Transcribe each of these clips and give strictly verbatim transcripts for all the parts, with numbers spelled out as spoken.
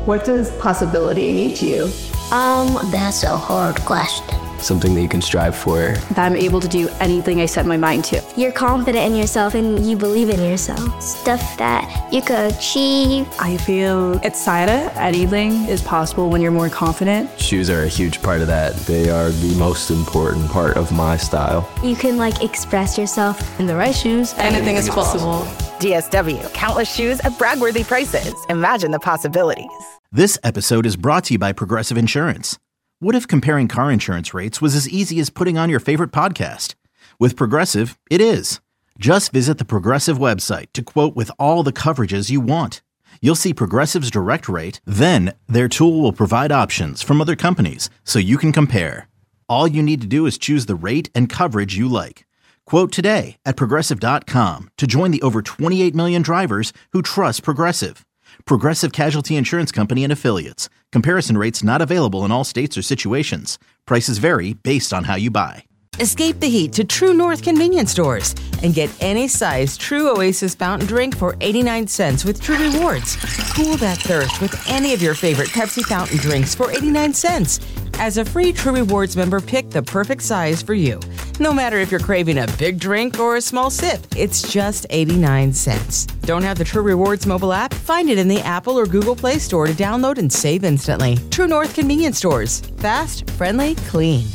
What does possibility mean to you? Um, that's a hard question. Something that you can strive for. That I'm able to do anything I set my mind to. You're confident in yourself and you believe in yourself. Stuff that you could achieve. I feel excited. Anything is possible when you're more confident. Shoes are a huge part of that. They are the most important part of my style. You can like express yourself. In the right shoes, anything is possible. D S W, countless shoes at brag-worthy prices. Imagine the possibilities. This episode is brought to you by Progressive Insurance. What if comparing car insurance rates was as easy as putting on your favorite podcast? With Progressive, it is. Just visit the Progressive website to quote with all the coverages you want. You'll see Progressive's direct rate, then their tool will provide options from other companies so you can compare. All you need to do is choose the rate and coverage you like. Quote today at Progressive dot com to join the over twenty-eight million drivers who trust Progressive. Progressive Casualty Insurance Company and Affiliates. Comparison rates not available in all states or situations. Prices vary based on how you buy. Escape the heat to True North convenience stores and get any size True Oasis fountain drink for eighty-nine cents with True Rewards. Cool that thirst with any of your favorite Pepsi fountain drinks for eighty-nine cents. As a free True Rewards member, pick the perfect size for you. No matter if you're craving a big drink or a small sip, it's just eighty-nine cents. Don't have the True Rewards mobile app? Find it in the Apple or Google Play Store to download and save instantly. True North convenience stores. Fast, friendly, clean.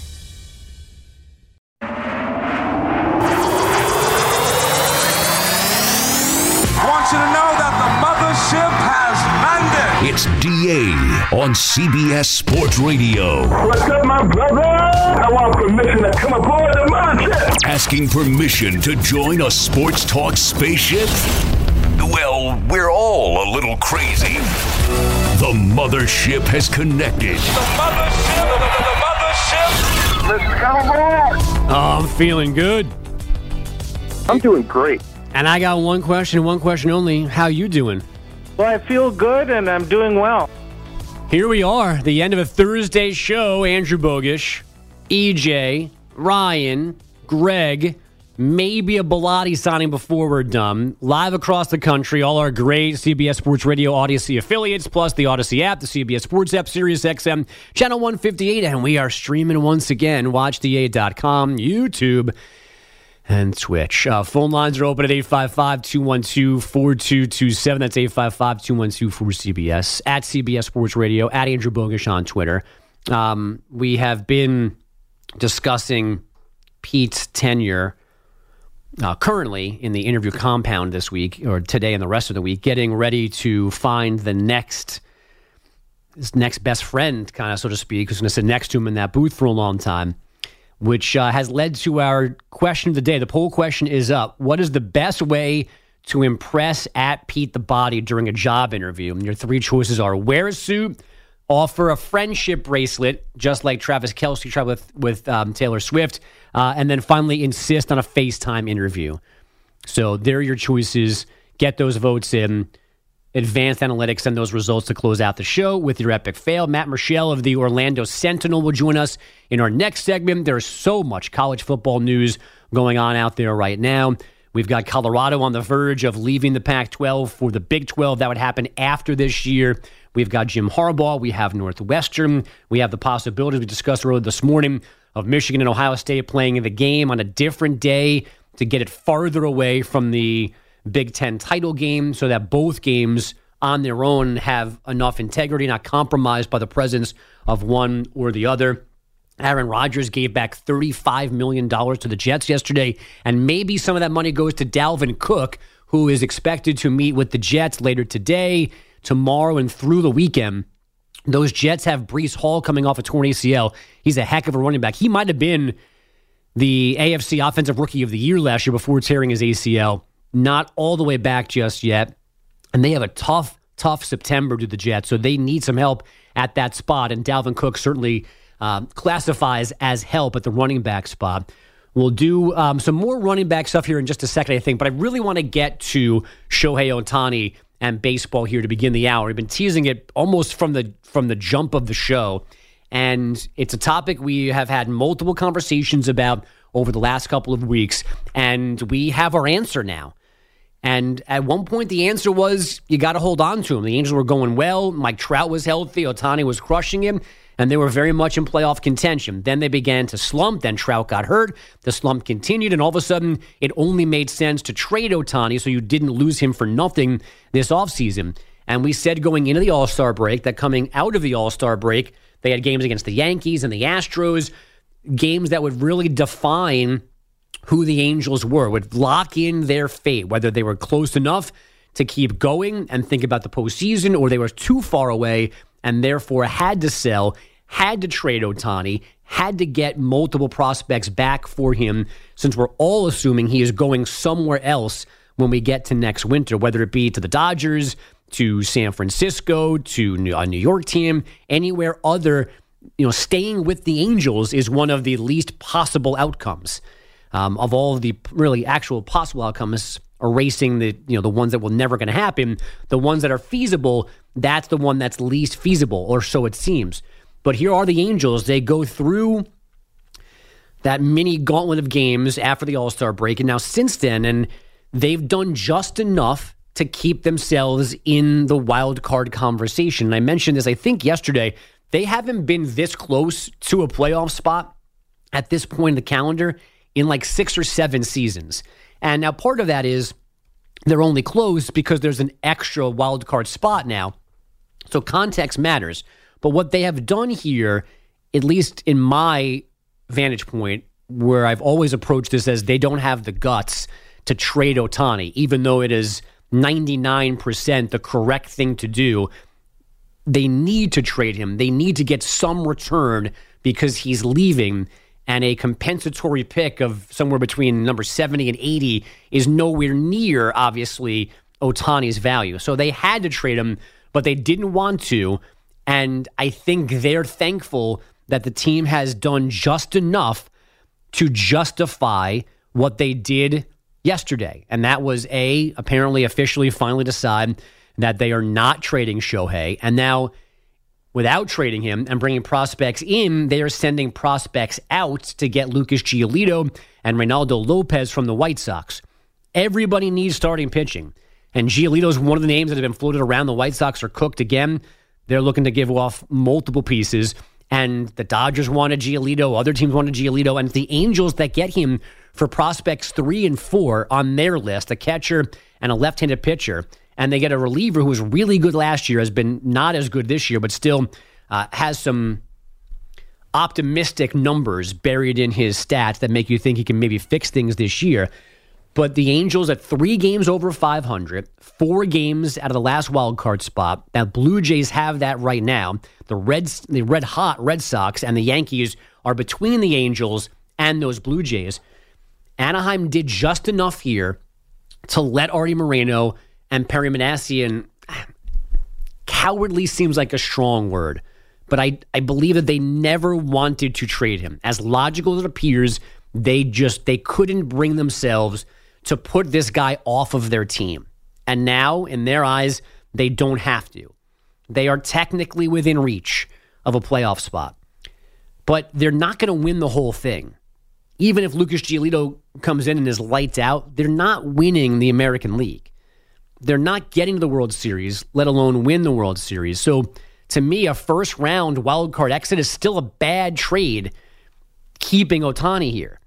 To know that the mothership has landed. It's D A on C B S Sports Radio. What's up, my brother? I want permission to come aboard the mothership. Asking permission to join a sports talk spaceship? Well, we're all a little crazy. The mothership has connected. The mothership, the, the, the mothership. Let's come aboard. Oh, I'm feeling good. I'm doing great. And I got one question, one question only. How you doing? Well, I feel good and I'm doing well. Here we are, the end of a Thursday show. Andrew Bogish, E J, Ryan, Greg, maybe a Bilotti signing before we're done. Live across the country, all our great C B S Sports Radio Odyssey affiliates, plus the Odyssey app, the C B S Sports app, Sirius X M, Channel one fifty-eight, and we are streaming once again. watch D A dot com, YouTube, and Twitch. Uh, phone lines are open at eight five five, two one two, four two two seven. That's eight five five, two one two, four C B S. At C B S Sports Radio, at Andrew Bogish on Twitter. Um, we have been discussing Pete's tenure uh, currently in the interview compound this week, or today and the rest of the week, getting ready to find the next, his next best friend, kind of, so to speak, who's going to sit next to him in that booth for a long time. Which uh, has led to our question of the day. The poll question is up. What is the best way to impress at Pete the Body during a job interview? And your three choices are wear a suit, offer a friendship bracelet, just like Travis Kelce tried with, with um, Taylor Swift, uh, and then finally insist on a FaceTime interview. So there are your choices. Get those votes in. Advanced Analytics and those results to close out the show with your epic fail. Matt Murschel of the Orlando Sentinel will join us in our next segment. There's so much college football news going on out there right now. We've got Colorado on the verge of leaving the Pac twelve for the Big twelve. That would happen after this year. We've got Jim Harbaugh. We have Northwestern. We have the possibility we discussed earlier this morning of Michigan and Ohio State playing the game on a different day to get it farther away from the Big Ten title game so that both games on their own have enough integrity, not compromised by the presence of one or the other. Aaron Rodgers gave back thirty-five million dollars to the Jets yesterday, and maybe some of that money goes to Dalvin Cook, who is expected to meet with the Jets later today, tomorrow, and through the weekend. Those Jets have Breece Hall coming off a torn A C L. He's a heck of a running back. He might have been the A F C Offensive Rookie of the Year last year before tearing his A C L. Not all the way back just yet. And they have a tough, tough September to the Jets, so they need some help at that spot. And Dalvin Cook certainly um, classifies as help at the running back spot. We'll do um, some more running back stuff here in just a second, I think. But I really want to get to Shohei Ohtani and baseball here to begin the hour. We've been teasing it almost from the from the jump of the show. And it's a topic we have had multiple conversations about over the last couple of weeks. And we have our answer now. And at one point, the answer was you got to hold on to him. The Angels were going well. Mike Trout was healthy. Ohtani was crushing him. And they were very much in playoff contention. Then they began to slump. Then Trout got hurt. The slump continued. And all of a sudden, it only made sense to trade Ohtani so you didn't lose him for nothing this offseason. And we said going into the All-Star break that coming out of the All-Star break, they had games against the Yankees and the Astros, games that would really define who the Angels were, would lock in their fate, whether they were close enough to keep going and think about the postseason, or they were too far away and therefore had to sell, had to trade Ohtani, had to get multiple prospects back for him, since we're all assuming he is going somewhere else when we get to next winter, whether it be to the Dodgers, to San Francisco, to a New York team, anywhere other. You know, staying with the Angels is one of the least possible outcomes. Um, of all of the really actual possible outcomes, erasing the you know the ones that will never going to happen, the ones that are feasible, that's the one that's least feasible, or so it seems. But here are the Angels. They go through that mini gauntlet of games after the All-Star break, and now since then, and they've done just enough to keep themselves in the wild card conversation. And I mentioned this, I think, yesterday. They haven't been this close to a playoff spot at this point in the calendar in like six or seven seasons. And now part of that is they're only close because there's an extra wild card spot now. So context matters. But what they have done here, at least in my vantage point, where I've always approached this as they don't have the guts to trade Ohtani, even though it is ninety-nine percent the correct thing to do. They need to trade him. They need to get some return because he's leaving. And a compensatory pick of somewhere between number seventy and eighty is nowhere near, obviously, Ohtani's value. So they had to trade him, but they didn't want to. And I think they're thankful that the team has done just enough to justify what they did yesterday. And that was, A, apparently officially finally decide that they are not trading Shohei. And now, without trading him and bringing prospects in, they are sending prospects out to get Lucas Giolito and Reynaldo Lopez from the White Sox. Everybody needs starting pitching. And Giolito is one of the names that have been floated around. The White Sox are cooked again. They're looking to give off multiple pieces. And the Dodgers wanted Giolito. Other teams wanted Giolito. And it's the Angels that get him for prospects three and four on their list, a catcher and a left-handed pitcher. And they get a reliever who was really good last year, has been not as good this year, but still uh, has some optimistic numbers buried in his stats that make you think he can maybe fix things this year. But the Angels at three games over five hundred, four games out of the last wild card spot. Now, Blue Jays have that right now. The Reds, the red hot Red Sox and the Yankees are between the Angels and those Blue Jays. Anaheim did just enough here to let Artie Moreno and Perry Manassian, cowardly seems like a strong word, but I, I believe that they never wanted to trade him. As logical as it appears, they just, they couldn't bring themselves to put this guy off of their team. And now, in their eyes, they don't have to. They are technically within reach of a playoff spot. But they're not going to win the whole thing. Even if Lucas Giolito comes in and is lights out, they're not winning the American League. They're not getting to the World Series, let alone win the World Series. So, to me, a first-round wildcard exit is still a bad trade, keeping Ohtani here.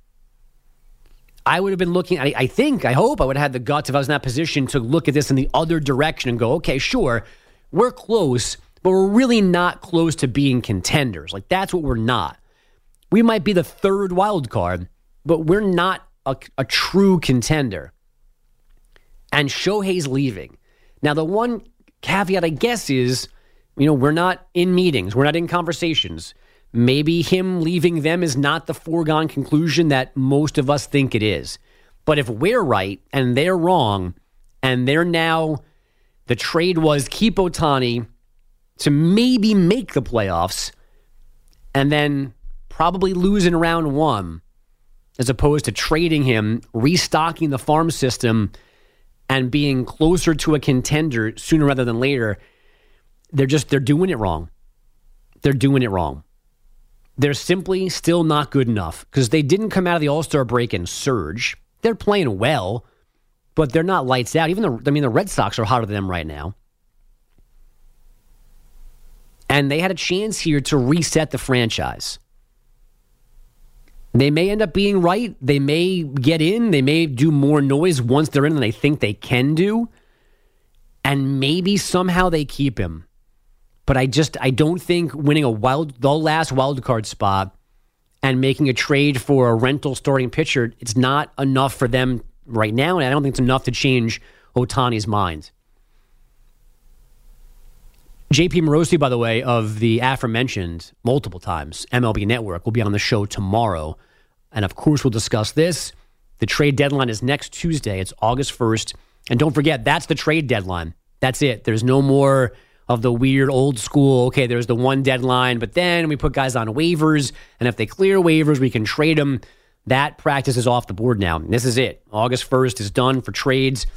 I would have been looking, I, I think, I hope I would have had the guts if I was in that position to look at this in the other direction and go, okay, sure, we're close, but we're really not close to being contenders. Like, that's what we're not. We might be the third wild card, but we're not a, a true contender. And Shohei's leaving. Now, the one caveat, I guess, is, you know, we're not in meetings. We're not in conversations. Maybe him leaving them is not the foregone conclusion that most of us think it is. But if we're right and they're wrong, and they're now, the trade was keep Ohtani to maybe make the playoffs, and then probably lose in round one, as opposed to trading him, restocking the farm system, and being closer to a contender sooner rather than later, they're just, they're doing it wrong. They're doing it wrong. They're simply still not good enough because they didn't come out of the All-Star break and surge. They're playing well, but they're not lights out. Even the, I mean, the Red Sox are hotter than them right now. And they had a chance here to reset the franchise. They may end up being right. They may get in. They may do more noise once they're in than they think they can do. And maybe somehow they keep him. But I just, I don't think winning a wild, the last wild card spot and making a trade for a rental starting pitcher, it's not enough for them right now. And I don't think it's enough to change Ohtani's mind. J P Morosi, by the way, of the aforementioned multiple times M L B Network, will be on the show tomorrow. And of course, we'll discuss this. The trade deadline is next Tuesday. It's August first. And don't forget, that's the trade deadline. That's it. There's no more of the weird old school, okay, there's the one deadline, but then we put guys on waivers, and if they clear waivers, we can trade them. That practice is off the board now. This is it. August first is done for trades.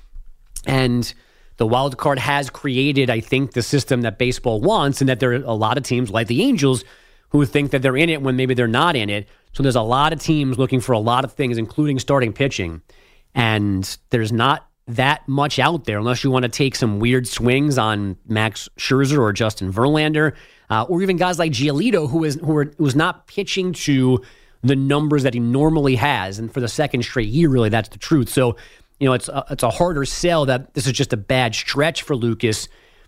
And the wild card has created, I think, the system that baseball wants, and that there are a lot of teams like the Angels who think that they're in it when maybe they're not in it. So there's a lot of teams looking for a lot of things, including starting pitching. And there's not that much out there unless you want to take some weird swings on Max Scherzer or Justin Verlander, uh, or even guys like Giolito, who is who are, who's not pitching to the numbers that he normally has. And for the second straight year, really, that's the truth. So, you know, it's a, it's a harder sell that this is just a bad stretch for Lucas,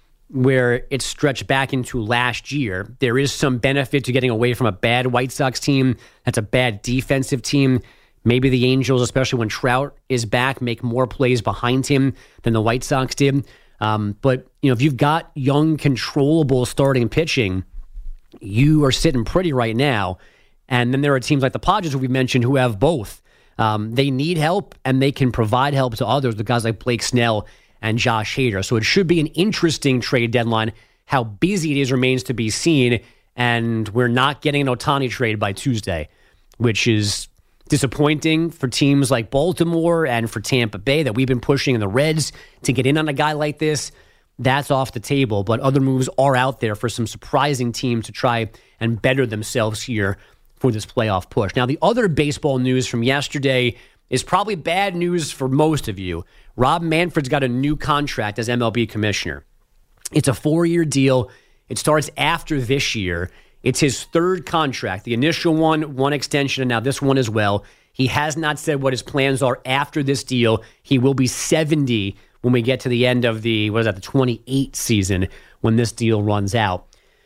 where it's stretched back into last year. There is some benefit to getting away from a bad White Sox team. That's a bad defensive team. Maybe the Angels, especially when Trout is back, make more plays behind him than the White Sox did. Um, but, you know, if you've got young, controllable starting pitching, you are sitting pretty right now. And then there are teams like the Padres, who we mentioned, who have both. Um, they need help, and they can provide help to others with guys like Blake Snell and Josh Hader. So it should be an interesting trade deadline. How busy it is remains to be seen. And we're not getting an Ohtani trade by Tuesday, which is disappointing for teams like Baltimore and for Tampa Bay that we've been pushing in the Reds to get in on a guy like this. That's off the table, but other moves are out there for some surprising teams to try and better themselves here for this playoff push. Now, the other baseball news from yesterday is probably bad news for most of you. Rob Manfred's got a new contract as M L B commissioner. It's a four-year deal. It starts after this year. It's his third contract. The initial one, one extension, and now this one as well. He has not said what his plans are after this deal. He will be seventy when we get to the end of the, what is that, the twenty-eight season when this deal runs out.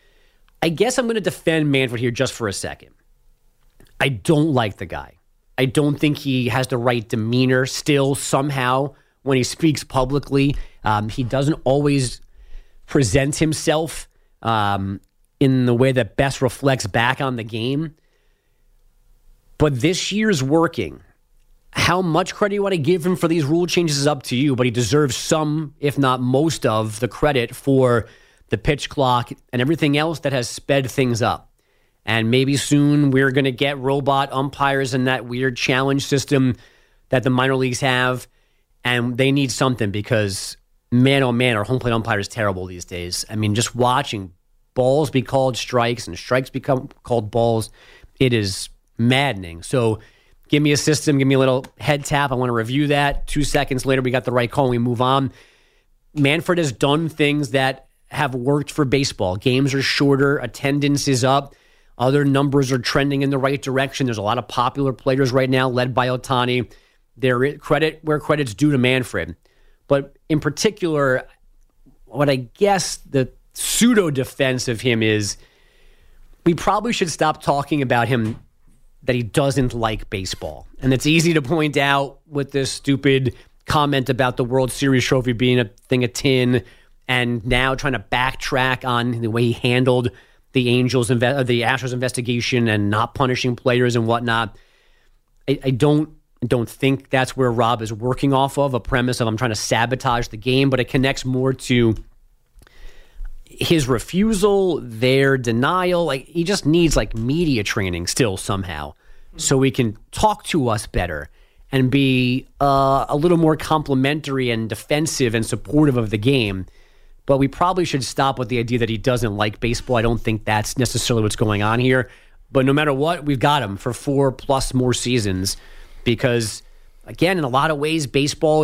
I guess I'm going to defend Manfred here just for a second. I don't like the guy. I don't think he has the right demeanor still somehow when he speaks publicly. Um, he doesn't always present himself um in the way that best reflects back on the game. But this year's working. How much credit you want to give him for these rule changes is up to you, but he deserves some, if not most of, the credit for the pitch clock and everything else that has sped things up. And maybe soon we're going to get robot umpires and that weird challenge system that the minor leagues have, and they need something because, man, oh man, our home plate umpire is terrible these days. I mean, just watching balls be called strikes and strikes become called balls, it is maddening. So give me a system, give me a little head tap. I want to review that. Two seconds later, we got the right call and we move on. Manfred has done things that have worked for baseball. Games are shorter, attendance is up, other numbers are trending in the right direction. There's a lot of popular players right now, led by Ohtani. There is credit where credit's due to Manfred. But in particular, what I guess the pseudo defense of him is we probably should stop talking about him that he doesn't like baseball. And it's easy to point out with this stupid comment about the World Series trophy being a thing of tin, and now trying to backtrack on the way he handled the Angels, the Astros investigation and not punishing players and whatnot. I, I don't don't think that's where Rob is working off of, a premise of I'm trying to sabotage the game, but it connects more to his refusal, their denial. Like, he just needs like media training still somehow so he can talk to us better and be uh, a little more complimentary and defensive and supportive of the game. But we probably should stop with the idea that he doesn't like baseball. I don't think that's necessarily what's going on here. But no matter what, we've got him for four plus more seasons because, again, in a lot of ways, baseball is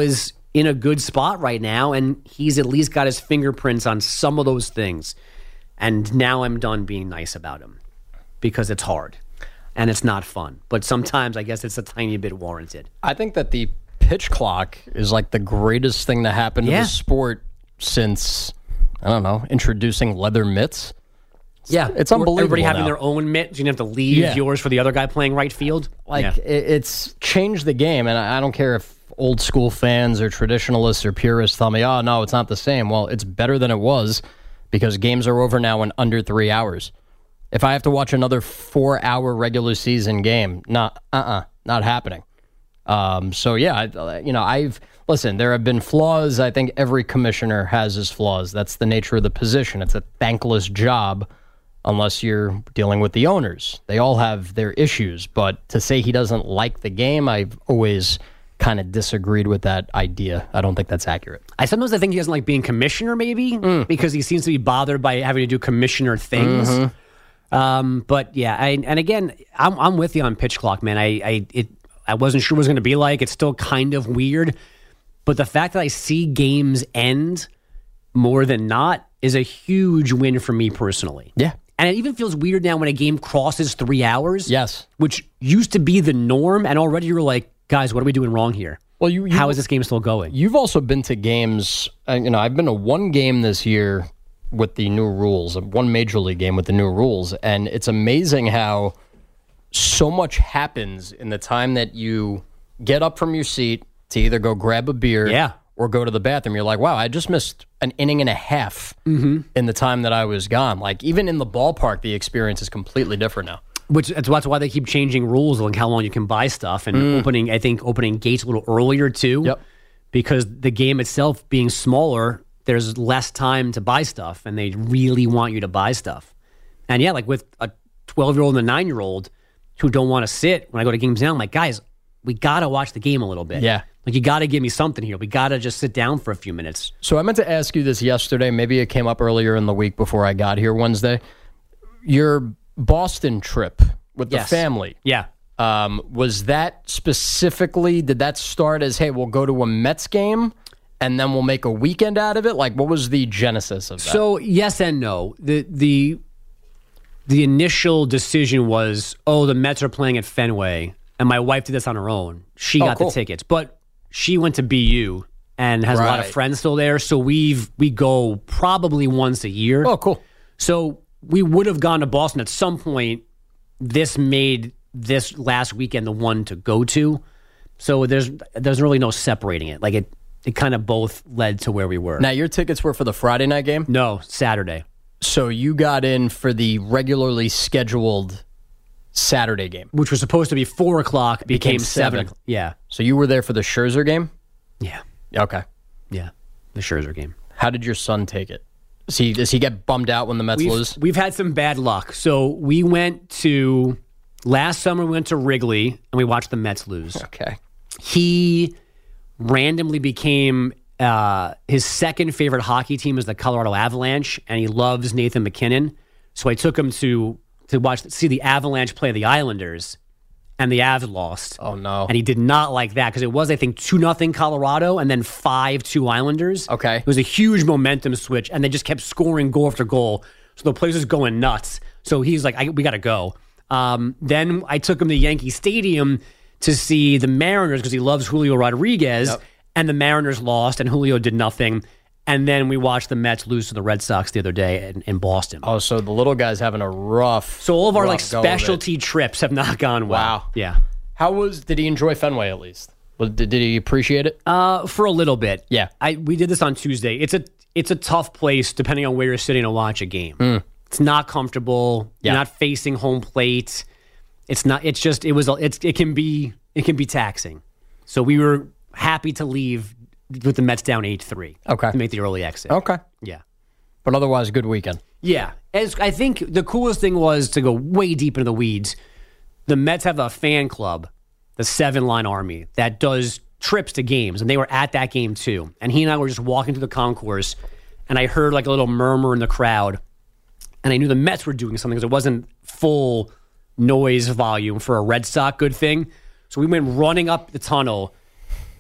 in a good spot right now, and he's at least got his fingerprints on some of those things. And now I'm done being nice about him because it's hard and it's not fun. But sometimes I guess it's a tiny bit warranted. I think that the pitch clock is like the greatest thing to happen to Yeah. the sport since, I don't know, introducing leather mitts. Yeah, It's Or unbelievable Everybody having now. their own mitt, so you didn't have to leave Yeah. yours for the other guy playing right field. Like, Yeah. it, it's changed the game, and I I don't care if old school fans or traditionalists or purists tell me, oh, no, it's not the same. Well, it's better than it was because games are over now in under three hours. If I have to watch another four-hour regular season game, not, uh-uh, not happening. Um, so, yeah, I, you know, I've, listen, there have been flaws. I think every commissioner has his flaws. That's the nature of the position. It's a thankless job unless you're dealing with the owners. They all have their issues, but to say he doesn't like the game, I've always kind of disagreed with that idea. I don't think that's accurate. I sometimes I think he doesn't like being commissioner, maybe, because he seems to be bothered by having to do commissioner things. Mhm. Um, but yeah, I, and again, I'm I'm with you on pitch clock, man. I I it I wasn't sure what it was going to be like. It's still kind of weird, but the fact that I see games end more than not is a huge win for me personally. Yeah. And it even feels weird now when a game crosses three hours. Yes. Which used to be the norm, and already you were like, guys, what are we doing wrong here? Well, you, you How is this game still going? You've also been to games, uh, you know, I've been to one game this year with the new rules, one major league game with the new rules, and it's amazing how so much happens in the time that you get up from your seat to either go grab a beer yeah. or go to the bathroom. You're like, wow, I just missed an inning and a half Mm-hmm. in the time that I was gone. Like, even in the ballpark, the experience is completely different now. Which that's that's why they keep changing rules on how long you can buy stuff and Mm. opening. I think opening gates a little earlier too. Yep. Because the game itself being smaller, there's less time to buy stuff, and they really want you to buy stuff. And yeah, like with a twelve year old and a nine year old who don't want to sit when I go to games now, I'm like, guys, we gotta watch the game a little bit. Yeah. Like you gotta give me something here. We gotta just sit down for a few minutes. So I meant to ask you this yesterday. Maybe it came up earlier in the week before I got here Wednesday. Your Boston trip with Yes. the family. Yeah. Um, was that specifically, did that start as, hey, we'll go to a Mets game and then we'll make a weekend out of it? Like, what was the genesis of that? So yes and no. The the the initial decision was, oh, the Mets are playing at Fenway, and my wife did this on her own. She Oh, got cool. the tickets, but she went to B U and has a lot of Right. friends still there. So we've we go probably once a year. Oh, cool. So we would have gone to Boston at some point. This made this last weekend the one to go to. So there's there's really no separating it. Like it it kind of both led to where we were. Now, your tickets were for the Friday night game? No, Saturday. So you got in for the regularly scheduled Saturday game, which was supposed to be four o'clock, became, became seven. seven. o'clock. Yeah. So you were there for the Scherzer game? Yeah. Okay. Yeah. The Scherzer game. How did your son take it? Does he, does he get bummed out when the Mets We've, lose? we've had some bad luck. So we went to, last summer we went to Wrigley and we watched the Mets lose. Okay. He randomly became, uh, his second favorite hockey team is the Colorado Avalanche, and he loves Nathan McKinnon. So I took him to to watch see the Avalanche play the Islanders, and the Avs lost. Oh, no. And he did not like that because it was, I think, two nothing Colorado and then five two Islanders. Okay. It was a huge momentum switch, and they just kept scoring goal after goal. So the place was going nuts. So he's like, I, we got to go. Um, then I took him to Yankee Stadium to see the Mariners because he loves Julio Rodriguez, Yep. and the Mariners lost, and Julio did nothing. And then we watched the Mets lose to the Red Sox the other day in, in Boston. Oh, so the little guy's having a rough. So all of our like rough go of it. specialty trips have not gone well. Wow. Yeah. How was? Did he enjoy Fenway at least? Was, did, did he appreciate it? Uh, for a little bit. Yeah. I we did this on Tuesday. It's a it's a tough place depending on where you're sitting to watch a game. Mm. It's not comfortable. Yeah. You're not facing home plate. It's not. It's just. It was. It's. It can be. It can be taxing. So we were happy to leave with the Mets down eight three. Okay. To make the early exit. Okay. Yeah. But otherwise, good weekend. Yeah. As I think the coolest thing was to go way deep into the weeds. The Mets have a fan club, the Seven Line Army, that does trips to games, and they were at that game too. And he and I were just walking through the concourse, and I heard like a little murmur in the crowd, and I knew the Mets were doing something because it wasn't full noise volume for a Red Sox good thing. So we went running up the tunnel,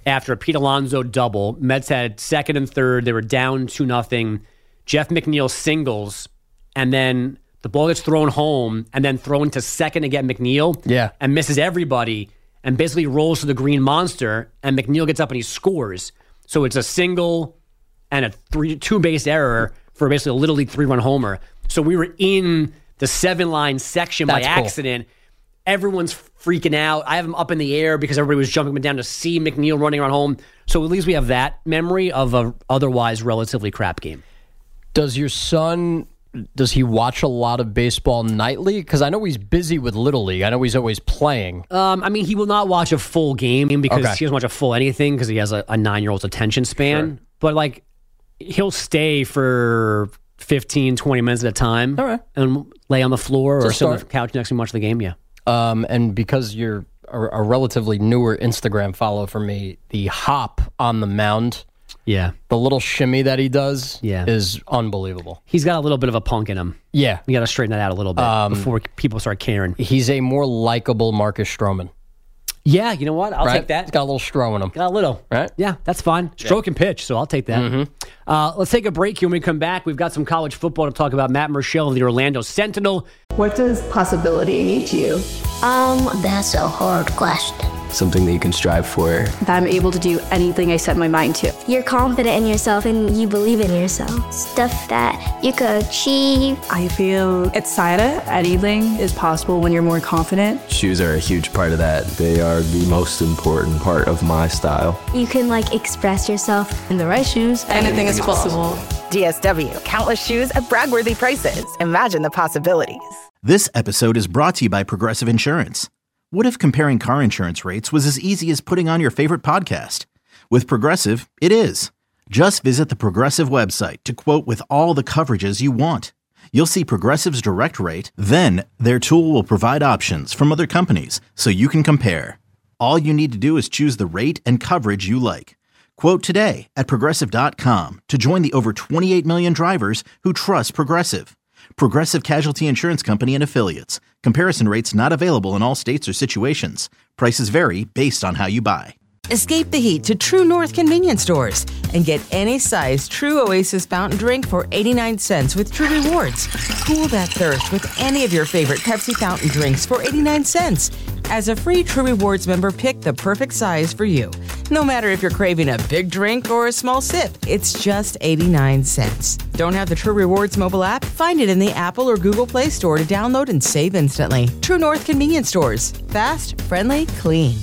after a Pete Alonso double. Mets had second and third. They were down two nothing. Jeff McNeil singles, and then the ball gets thrown home and then thrown to second to get McNeil. Yeah. And misses everybody and basically rolls to the green monster, and McNeil gets up and he scores. So it's a single and a three two base error for basically a Little League three run homer. So we were in the seven line section That's by cool. accident. Everyone's freaking out. I have him up in the air because everybody was jumping down to see McNeil running around home. So at least we have that memory of a otherwise relatively crap game. Does your son, does he watch a lot of baseball nightly? Because I know he's busy with Little League. I know he's always playing. Um, I mean, he will not watch a full game because Okay. he doesn't watch a full anything because he has a, a nine-year-old's attention span. Sure. But, like, he'll stay for fifteen, twenty minutes at a time All right. and lay on the floor It's a or sit on the start. couch next to him and watch the game, yeah. Um, and because you're a, a relatively newer Instagram follow for me, the hop on the mound, Yeah. the little shimmy that he does Yeah. is unbelievable. He's got a little bit of a punk in him. Yeah. You got to straighten that out a little bit Um, before people start caring. He's a more likable Marcus Stroman. Yeah, you know what? I'll right? take that. He's got a little stro in him. Got a little. Right? Yeah, that's fine. Stroke and pitch, so I'll take that. Mm-hmm. Uh, let's take a break here. When we come back, we've got some college football to talk about. Matt Murschel of the Orlando Sentinel. What does possibility mean to you? Um, that's a hard question. Something that you can strive for. That I'm able to do anything I set my mind to. You're confident in yourself and you believe in yourself. Stuff that you could achieve. I feel excited. Anything is possible when you're more confident. Shoes are a huge part of that. They are the most important part of my style. You can like express yourself. In the right shoes, anything is possible. D S W, countless shoes at brag-worthy prices. Imagine the possibilities. This episode is brought to you by Progressive Insurance. What if comparing car insurance rates was as easy as putting on your favorite podcast? With Progressive, it is. Just visit the Progressive website to quote with all the coverages you want. You'll see Progressive's direct rate, then their tool will provide options from other companies so you can compare. All you need to do is choose the rate and coverage you like. Quote today at Progressive dot com to join the over twenty-eight million drivers who trust Progressive. Progressive Casualty Insurance Company and Affiliates. Comparison rates not available in all states or situations. Prices vary based on how you buy. Escape the heat to True North convenience stores and get any size True Oasis fountain drink for eighty-nine cents with True Rewards. Cool that thirst with any of your favorite Pepsi fountain drinks for eighty-nine cents. As a free True Rewards member, pick the perfect size for you. No matter if you're craving a big drink or a small sip, it's just eighty-nine cents. Don't have the True Rewards mobile app? Find it in the Apple or Google Play Store to download and save instantly. True North convenience stores. Fast, friendly, clean.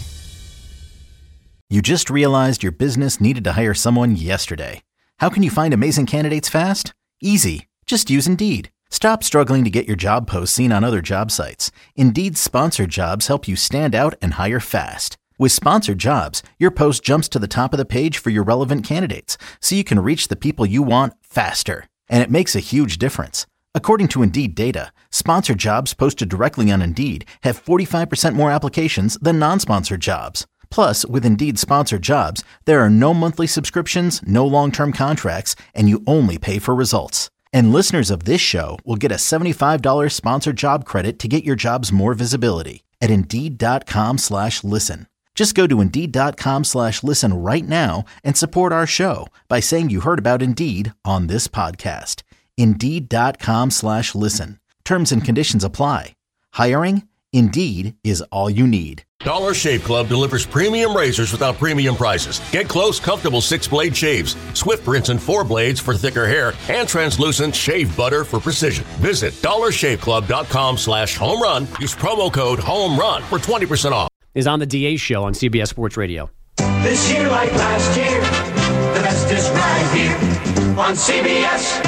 You just realized your business needed to hire someone yesterday. How can you find amazing candidates fast? Easy. Just use Indeed. Stop struggling to get your job posts seen on other job sites. Indeed's sponsored jobs help you stand out and hire fast. With sponsored jobs, your post jumps to the top of the page for your relevant candidates, so you can reach the people you want faster. And it makes a huge difference. According to Indeed data, sponsored jobs posted directly on Indeed have forty-five percent more applications than non-sponsored jobs. Plus, with Indeed sponsored jobs, there are no monthly subscriptions, no long-term contracts, and you only pay for results. And listeners of this show will get a seventy-five dollars sponsored job credit to get your jobs more visibility at Indeed.com slash listen. Just go to Indeed.com slash listen right now and support our show by saying you heard about Indeed on this podcast. Indeed.com slash listen. Terms and conditions apply. Hiring? Indeed is all you need. Dollar Shave Club delivers premium razors without premium prices. Get close, comfortable six-blade shaves, swift rinse and four blades for thicker hair, and translucent shave butter for precision. Visit dollar shave club dot com slash home run. Use promo code HOMERUN for twenty percent off. Is on the D A Show on C B S Sports Radio. This year like last year, the best is right here on C B S.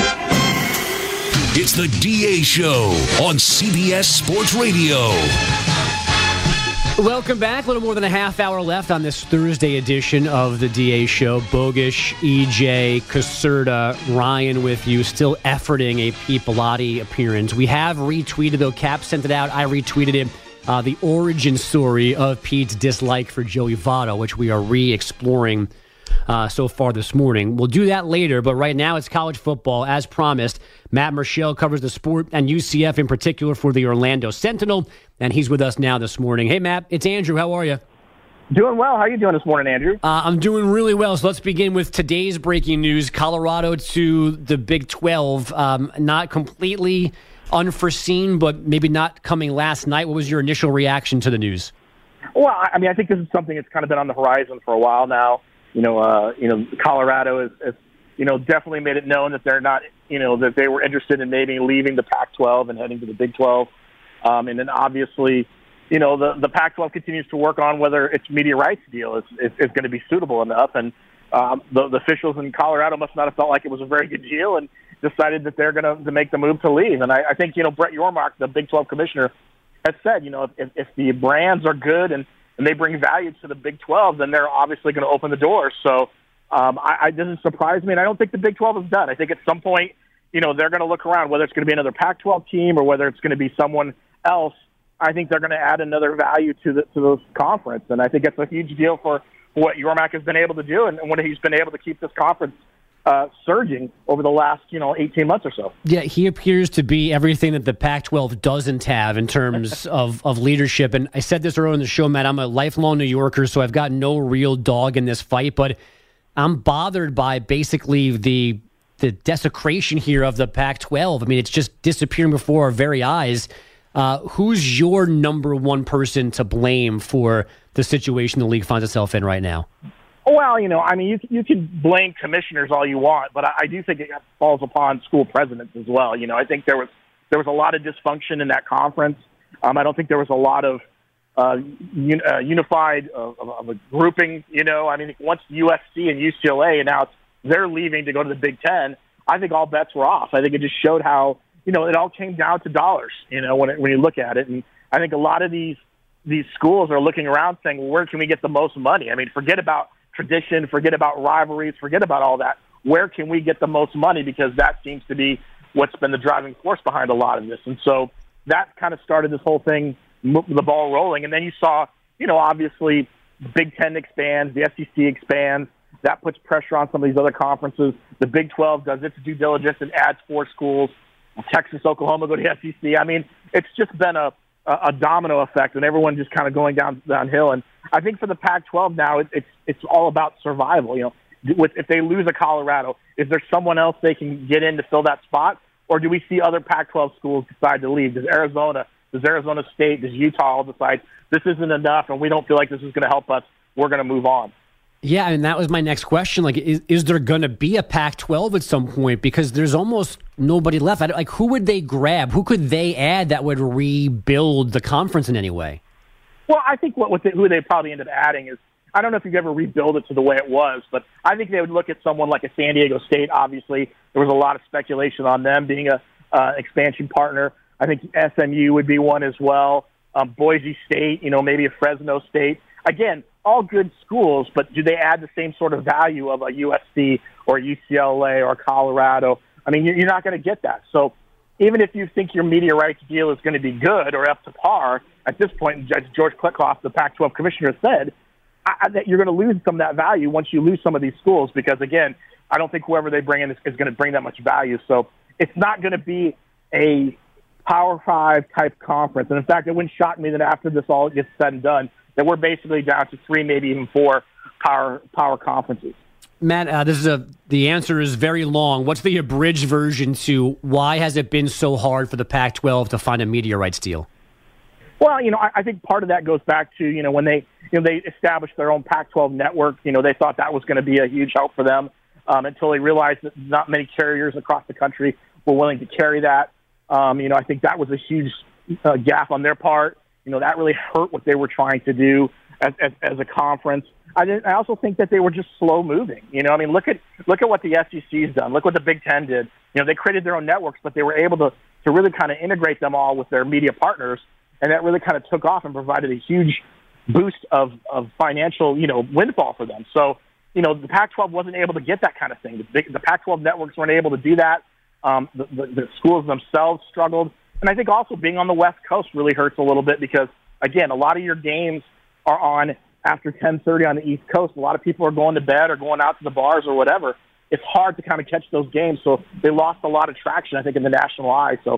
It's the D A Show on C B S Sports Radio. Welcome back. A little more than a half hour left on this Thursday edition of the D A Show. Bogish, E J, Caserta, Ryan with you, still efforting a Pete Bellotti appearance. We have retweeted, though. Cap sent it out. I retweeted it. Uh, the origin story of Pete's dislike for Joey Votto, which we are re-exploring uh, so far this morning. We'll do that later, but right now it's college football. As promised, Matt Murschel covers the sport and U C F in particular for the Orlando Sentinel, and he's with us now this morning. Hey, Matt, it's Andrew. How are you? Doing well. How are you doing this morning, Andrew? Uh, I'm doing really well. So let's begin with today's breaking news. Colorado to the Big twelve. Um, not completely unforeseen, but maybe not coming last night. What was your initial reaction to the news? Well, I mean, I think this is something that's kind of been on the horizon for a while now. You know, uh, you know, Colorado is, is, you know, definitely made it known that they're not, you know, that they were interested in maybe leaving the Pac twelve and heading to the Big twelve. Um, and then obviously, you know, the, the Pac twelve continues to work on whether its media rights deal is, is, is going to be suitable enough. And um, the, the officials in Colorado must not have felt like it was a very good deal and decided that they're going to, to make the move to leave. And I, I think, you know, Brett Yormark, the Big twelve commissioner, has said, you know, if, if the brands are good and, and they bring value to the Big twelve, then they're obviously going to open the doors. So um, I, I doesn't surprise me. And I don't think the Big twelve is done. I think at some point, you know, they're going to look around, whether it's going to be another Pac twelve team or whether it's going to be someone else. I think they're going to add another value to the to the conference, and I think it's a huge deal for what Yormark has been able to do, and, and what he's been able to keep this conference uh, surging over the last, you know, eighteen months or so. Yeah, he appears to be everything that the Pac twelve doesn't have in terms of, of leadership. And I said this earlier in the show, Matt, I'm a lifelong New Yorker, so I've got no real dog in this fight, but I'm bothered by basically the the desecration here of the Pac twelve. I mean, it's just disappearing before our very eyes. Uh, who's your number one person to blame for the situation the league finds itself in right now? Well, you know, I mean, you you can blame commissioners all you want, but I, I do think it falls upon school presidents as well. You know, I think there was there was a lot of dysfunction in that conference. Um, I don't think there was a lot of uh, un, uh, unified uh, of, of a grouping. You know, I mean, once U S C and U C L A announced they're leaving to go to the Big Ten, I think all bets were off. I think it just showed how, you know, it all came down to dollars, you know, when it, when you look at it. And I think a lot of these these schools are looking around saying, well, where can we get the most money? I mean, forget about tradition, forget about rivalries, forget about all that. Where can we get the most money? Because that seems to be what's been the driving force behind a lot of this. And so that kind of started this whole thing, the ball rolling. And then you saw, you know, obviously the Big Ten expands, the S E C expands. That puts pressure on some of these other conferences. The Big twelve does its due diligence and adds four schools. Texas, Oklahoma go to the S E C. I mean, it's just been a, a domino effect, and everyone just kind of going down downhill. And I think for the Pac twelve now, it, it's it's all about survival. You know, with, if they lose a Colorado, is there someone else they can get in to fill that spot, or do we see other Pac twelve schools decide to leave? Does Arizona, does Arizona State, does Utah all decide this isn't enough, and we don't feel like this is going to help us? We're going to move on. Yeah, and that was my next question. Like, is, is there going to be a Pac twelve at some point? Because there's almost nobody left. I like, who would they grab? Who could they add that would rebuild the conference in any way? Well, I think what, what they, who they probably ended up adding is, I don't know if you could ever rebuild it to the way it was, but I think they would look at someone like a San Diego State. Obviously, there was a lot of speculation on them being a uh, expansion partner. I think S M U would be one as well. Um, Boise State, you know, maybe a Fresno State. Again, all good schools, but do they add the same sort of value of a U S C or U C L A or Colorado? I mean, you're not going to get that. So even if you think your media rights deal is going to be good or up to par, at this point, Judge George Klickhoff, the Pac twelve commissioner, said I, that you're going to lose some of that value once you lose some of these schools because, again, I don't think whoever they bring in is, is going to bring that much value. So it's not going to be a Power Five type conference. And, in fact, it wouldn't shock me that after this all gets said and done, that we're basically down to three, maybe even four power power conferences. Matt, uh, this is a the answer is very long. What's the abridged version to why has it been so hard for the Pac twelve to find a media rights deal? Well, you know, I, I think part of that goes back to, you know, when they you know they established their own Pac twelve network. You know, they thought that was going to be a huge help for them um, until they realized that not many carriers across the country were willing to carry that. Um, you know, I think that was a huge uh, gaffe on their part. You know, that really hurt what they were trying to do as, as, as a conference. I, didn't, I also think that they were just slow moving. You know, I mean, look at look at what the S E C's done. Look what the Big Ten did. You know, they created their own networks, but they were able to, to really kind of integrate them all with their media partners, and that really kind of took off and provided a huge boost of, of financial, you know, windfall for them. So, you know, the Pac twelve wasn't able to get that kind of thing. The, big, the Pac twelve networks weren't able to do that. Um, the, the, the schools themselves struggled. And I think also being on the West Coast really hurts a little bit because, again, a lot of your games are on after ten thirty on the East Coast. A lot of people are going to bed or going out to the bars or whatever. It's hard to kind of catch those games. So they lost a lot of traction, I think, in the national eye. So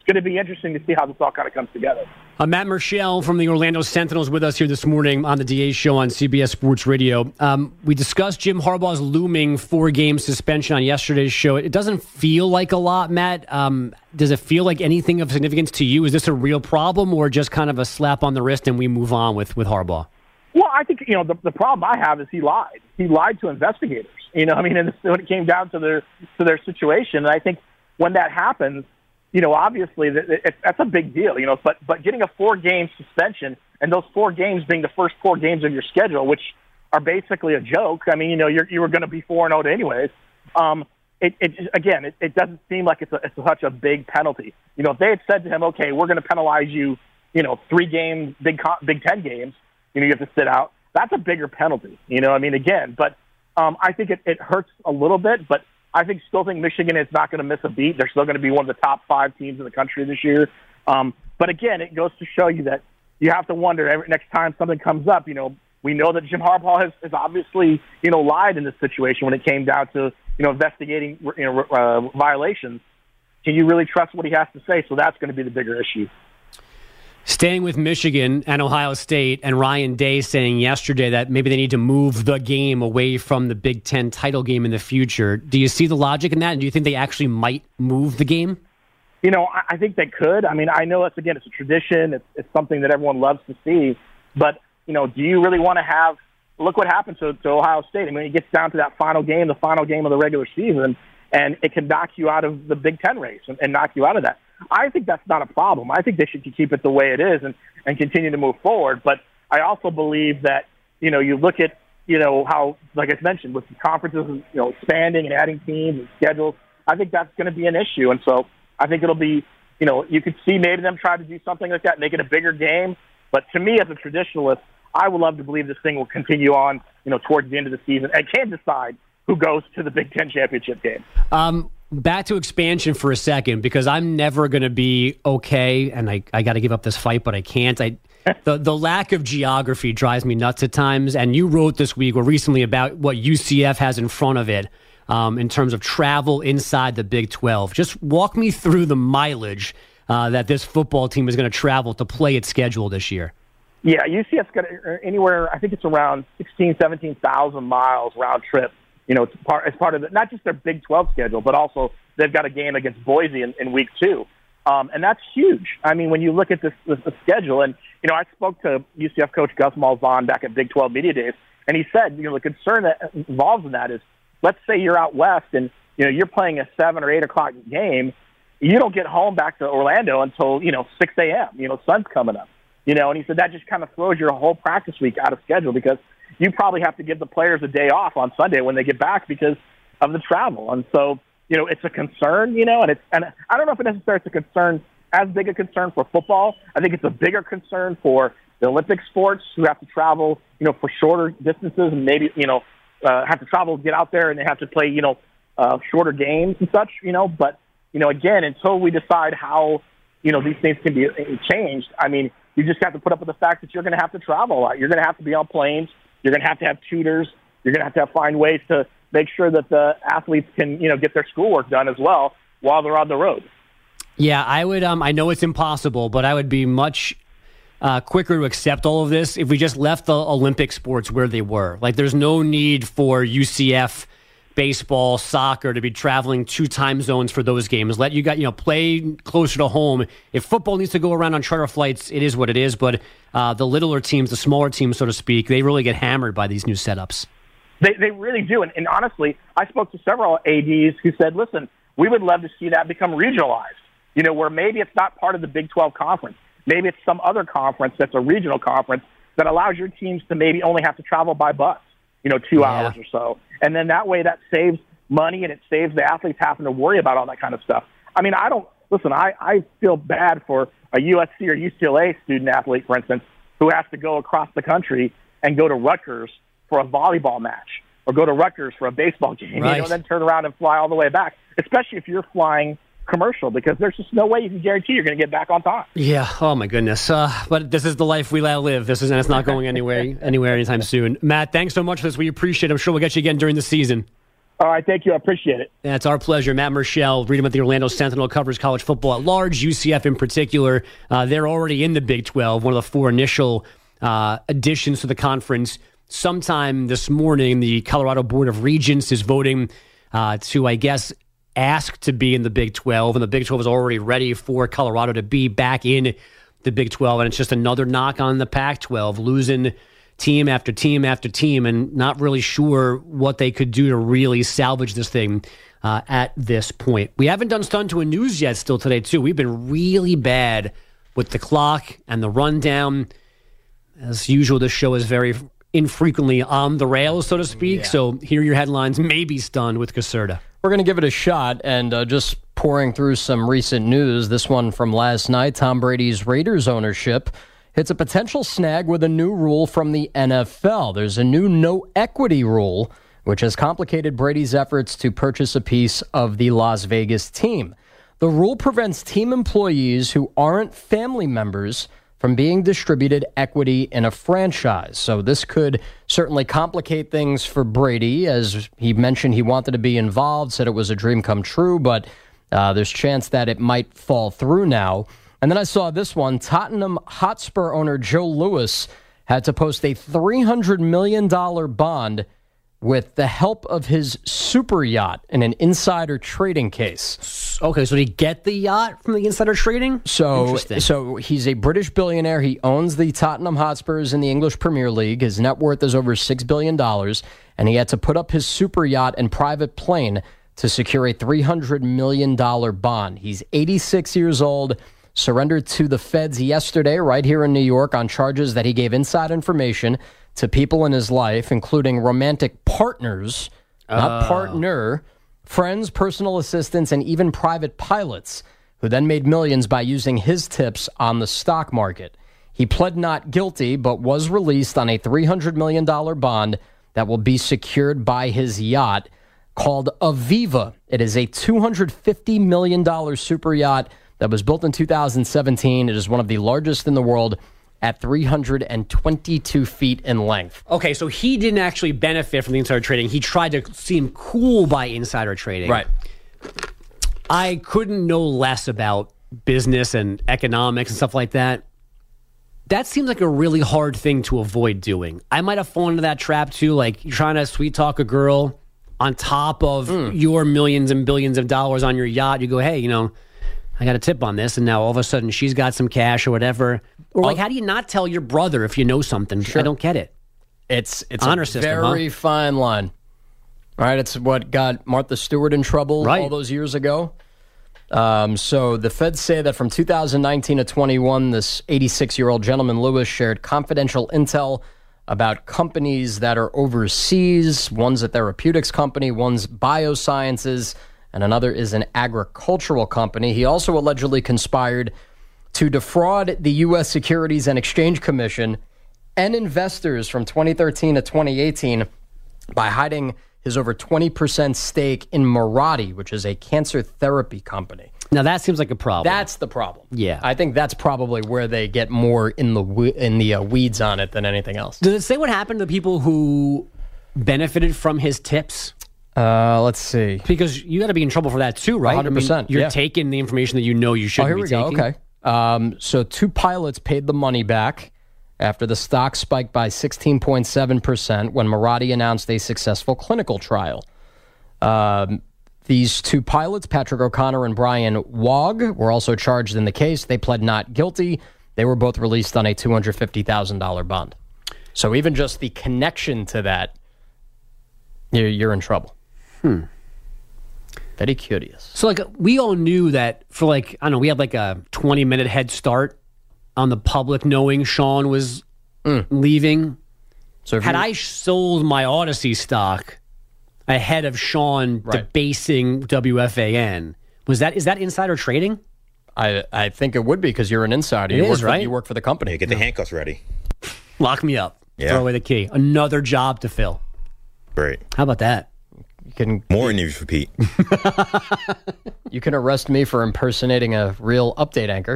going to be interesting to see how this all kind of comes together. Uh, Matt Murschel from the Orlando Sentinels with us here this morning on the D A Show on C B S Sports Radio. Um, we discussed Jim Harbaugh's looming four-game suspension on yesterday's show. It doesn't feel like a lot, Matt. Um, does it feel like anything of significance to you? Is this a real problem or just kind of a slap on the wrist and we move on with, with Harbaugh? Well, I think, you know, the, the problem I have is he lied. He lied to investigators. You know, I mean, and when it came down to their to their situation, and I think when that happens, you know, obviously that, it, that's a big deal, you know, but but getting a four-game suspension and those four games being the first four games of your schedule, which are basically a joke. I mean, you know, you're, you were going to be four and oh anyways. Um, it, it again, it, it doesn't seem like it's, a, it's such a big penalty. You know, if they had said to him, okay, we're going to penalize you, you know, three games, Big Big Ten games, you know, you have to sit out. That's a bigger penalty. You know, I mean, again, but um, I think it, it hurts a little bit, but I think still think Michigan is not going to miss a beat. They're still going to be one of the top five teams in the country this year. Um, but again, it goes to show you that you have to wonder every next time something comes up. You know, we know that Jim Harbaugh has, has obviously, you know, lied in this situation when it came down to, you know, investigating, you know, uh, violations. Can you really trust what he has to say? So that's going to be the bigger issue. Staying with Michigan and Ohio State, and Ryan Day saying yesterday that maybe they need to move the game away from the Big Ten title game in the future. Do you see the logic in that? And do you think they actually might move the game? You know, I think they could. I mean, I know it's, again, it's a tradition. It's, it's something that everyone loves to see. But, you know, do you really want to have – look what happened to, to Ohio State. I mean, it gets down to that final game, the final game of the regular season, and it can knock you out of the Big Ten race and, and knock you out of that. I think that's not a problem. I think they should keep it the way it is and, and continue to move forward. But I also believe that, you know, you look at, you know, how, like I mentioned, with the conferences, you know, expanding and adding teams and schedules, I think that's going to be an issue. And so I think it'll be, you know, you could see maybe them try to do something like that, make it a bigger game. But to me, as a traditionalist, I would love to believe this thing will continue on, you know, towards the end of the season and can decide who goes to the Big Ten championship game. Um, back to expansion for a second, because I'm never going to be okay, and I, I got to give up this fight, but I can't. I the the lack of geography drives me nuts at times. And you wrote this week or recently about what U C F has in front of it um, in terms of travel inside the Big twelve. Just walk me through the mileage uh, that this football team is going to travel to play its schedule this year. Yeah, U C F's got anywhere, I think it's around sixteen, seventeen thousand miles round trip. You know, it's part, it's part of the, not just their Big twelve schedule, but also they've got a game against Boise in, in week two. Um, and that's huge. I mean, when you look at this, this, this schedule, and, you know, I spoke to U C F coach Gus Malzahn back at Big twelve Media Days, and he said, you know, the concern that involves in that is, let's say you're out west and, you know, you're playing a seven or eight o'clock game. You don't get home back to Orlando until, you know, six a.m., you know, sun's coming up. You know, and he said that just kind of throws your whole practice week out of schedule because you probably have to give the players a day off on Sunday when they get back because of the travel. And so, you know, it's a concern, you know, and it's, and I don't know if it necessarily is a concern, as big a concern for football. I think it's a bigger concern for the Olympic sports who have to travel, you know, for shorter distances and maybe, you know, uh, have to travel, get out there and they have to play, you know, uh, shorter games and such, you know, but, you know, again, until we decide how, you know, these things can be changed, I mean, you just have to put up with the fact that you're going to have to travel a lot. You're going to have to be on planes. You're going to have to have tutors. You're going to have to have, find ways to make sure that the athletes can, you know, get their schoolwork done as well while they're on the road. Yeah, I would. Um, I know it's impossible, but I would be much uh, quicker to accept all of this if we just left the Olympic sports where they were. Like, there's no need for U C F baseball, soccer to be traveling two time zones for those games. Let you got you know play closer to home. If football needs to go around on charter flights, it is what it is. But uh, the littler teams, the smaller teams, so to speak, they really get hammered by these new setups. They they really do. And, and honestly, I spoke to several A Ds who said, "Listen, we would love to see that become regionalized. You know, where maybe it's not part of the Big twelve conference. Maybe it's some other conference that's a regional conference that allows your teams to maybe only have to travel by bus. You know, two yeah. hours or so." And then that way that saves money and it saves the athletes having to worry about all that kind of stuff. I mean, I don't, listen, I, I feel bad for a U S C or U C L A student athlete, for instance, who has to go across the country and go to Rutgers for a volleyball match or go to Rutgers for a baseball game, right. you know, then turn around and fly all the way back, especially if you're flying commercial, because there's just no way you can guarantee you're going to get back on time. Yeah. Oh my goodness. Uh, but this is the life we live. This is, and it's not going anywhere, anywhere anytime soon. Matt, thanks so much for this. We appreciate it. I'm sure we'll get you again during the season. All right, thank you. I appreciate it. Yeah, it's our pleasure. Matt Murschel, read him at the Orlando Sentinel, covers college football at large, U C F in particular. Uh, they're already in the Big twelve, one of the four initial uh, additions to the conference. Sometime this morning, the Colorado Board of Regents is voting uh, to, I guess, ask to be in the Big twelve, and the Big twelve is already ready for Colorado to be back in the Big twelve, and it's just another knock on the Pac twelve, losing team after team after team, and not really sure what they could do to really salvage this thing uh, at this point. We haven't done Stun to a News yet still today, too. We've been really bad with the clock and the rundown. As usual, this show is very infrequently on the rails, so to speak. Yeah. So here are your headlines, maybe Stun with Caserta. We're going to give it a shot, and uh, just pouring through some recent news. This one from last night, Tom Brady's Raiders ownership hits a potential snag with a new rule from the N F L. There's a new no equity rule, which has complicated Brady's efforts to purchase a piece of the Las Vegas team. The rule prevents team employees who aren't family members from being distributed equity in a franchise. So this could certainly complicate things for Brady. As he mentioned, he wanted to be involved, said it was a dream come true, but uh, there's chance that it might fall through now. And then I saw this one. Tottenham Hotspur owner Joe Lewis had to post a three hundred million dollars bond with the help of his super yacht in an insider trading case. Okay, so did he get the yacht from the insider trading? So, so he's a British billionaire. He owns the Tottenham Hotspurs in the English Premier League. His net worth is over six billion dollars, and he had to put up his super yacht and private plane to secure a three hundred million dollars bond. He's eighty-six years old. Surrendered to the feds yesterday right here in New York on charges that he gave inside information to people in his life, including romantic partners, not Oh. partner, friends, personal assistants, and even private pilots, who then made millions by using his tips on the stock market. He pled not guilty, but was released on a three hundred million dollars bond that will be secured by his yacht called Aviva. It is a two hundred fifty million dollars super yacht that was built in two thousand seventeen. It is one of the largest in the world at three hundred twenty-two feet in length. Okay, so he didn't actually benefit from the insider trading. He tried to seem cool by insider trading. Right. I couldn't know less about business and economics and stuff like that. That seems like a really hard thing to avoid doing. I might have fallen into that trap too, like you're trying to sweet talk a girl on top of mm. your millions and billions of dollars on your yacht. You go, hey, you know, I got a tip on this, and now all of a sudden she's got some cash or whatever. Or like, how do you not tell your brother if you know something? Sure. I don't get it. It's it's Honor a system, very huh? fine line. All right, it's what got Martha Stewart in trouble right. all those years ago. Um, so the feds say that from two thousand nineteen to twenty-one, this eighty-six-year-old gentleman, Lewis, shared confidential intel about companies that are overseas. One's a therapeutics company, one's biosciences, and another is an agricultural company. He also allegedly conspired to defraud the U S Securities and Exchange Commission and investors from twenty thirteen to twenty eighteen by hiding his over twenty percent stake in Mirati, which is a cancer therapy company. Now, that seems like a problem. That's the problem. Yeah. I think that's probably where they get more in the we- in the uh, weeds on it than anything else. Does it say what happened to the people who benefited from his tips? Uh, let's see. Because you got to be in trouble for that too, right? one hundred percent. I mean, you're yeah. taking the information that you know you shouldn't oh, here be we taking. go. Okay. Um, so two pilots paid the money back after the stock spiked by sixteen point seven percent when Mirati announced a successful clinical trial. Um, these two pilots, Patrick O'Connor and Brian Wog, were also charged in the case. They pled not guilty. They were both released on a two hundred fifty thousand dollars bond. So even just the connection to that, you're, you're in trouble. Hmm. Very curious. So, like, we all knew that for, like, I don't know, we had, like, a twenty-minute head start on the public knowing Sean was mm. leaving. So had I sold my Odyssey stock ahead of Sean right. debasing W F A N, was that is that insider trading? I I think it would be because you're an insider. It you is, work right? For, you work for the company. Yeah, get the handcuffs ready. Lock me up. Yeah. Throw away the key. Another job to fill. Great. How about that? You can More interviews for Pete. You can arrest me for impersonating a real update anchor.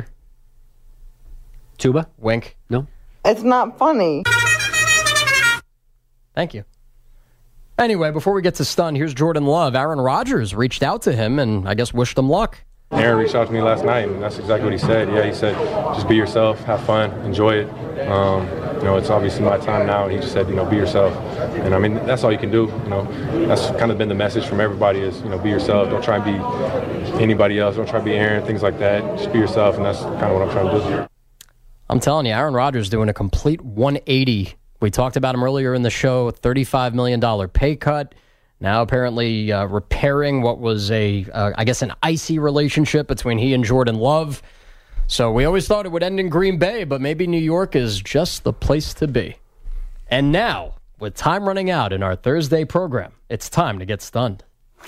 Tuba? Wink. No. It's not funny. Thank you. Anyway, before we get to stun, here's Jordan Love. Aaron Rodgers reached out to him and I guess wished him luck. Aaron reached out to me last night, and that's exactly what he said. Yeah, he said, just be yourself, have fun, enjoy it. Um, you know, it's obviously my time now, and he just said, you know, be yourself. And, I mean, that's all you can do. You know, that's kind of been the message from everybody is, you know, be yourself. Don't try and be anybody else. Don't try to be Aaron, things like that. Just be yourself, and that's kind of what I'm trying to do. I'm telling you, Aaron Rodgers doing a complete one eighty. We talked about him earlier in the show, thirty-five million dollars pay cut. Now apparently uh, repairing what was a, uh, I guess, an icy relationship between he and Jordan Love. So we always thought it would end in Green Bay, but maybe New York is just the place to be. And now, with time running out in our Thursday program, it's time to get stunned.